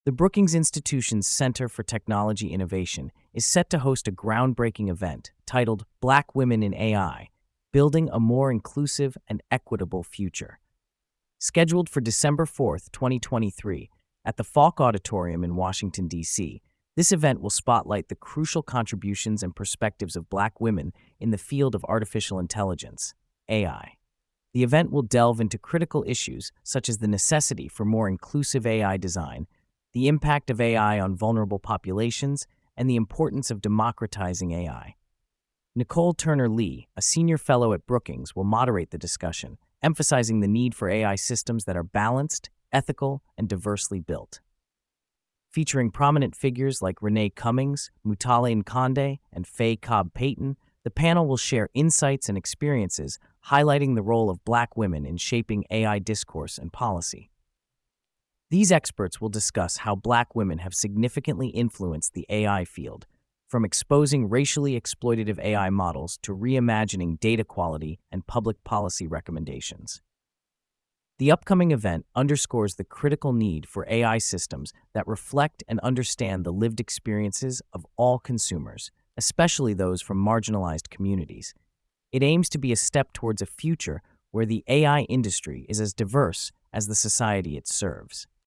The Brookings Institution's Center for Technology Innovation is set to host a groundbreaking event titled Black Women in AI: Building a More Inclusive and Equitable Future. Scheduled for December 4th, 2023, at the Falk Auditorium in Washington, D.C., this event will spotlight the crucial contributions and perspectives of Black women in the field of artificial intelligence, AI. The event will delve into critical issues such as the necessity for more inclusive AI design, the impact of AI on vulnerable populations, and the importance of democratizing AI. Nicole Turner Lee, a senior fellow at Brookings, will moderate the discussion, emphasizing the need for AI systems that are balanced, ethical, and diversely built. Featuring prominent figures like Renee Cummings, Mutale Nkonde, and Faye Cobb-Payton, the panel will share insights and experiences highlighting the role of Black women in shaping AI discourse and policy. These experts will discuss how Black women have significantly influenced the AI field, from exposing racially exploitative AI models to reimagining data quality and public policy recommendations. The upcoming event underscores the critical need for AI systems that reflect and understand the lived experiences of all consumers, especially those from marginalized communities. It aims to be a step towards a future where the AI industry is as diverse as the society it serves.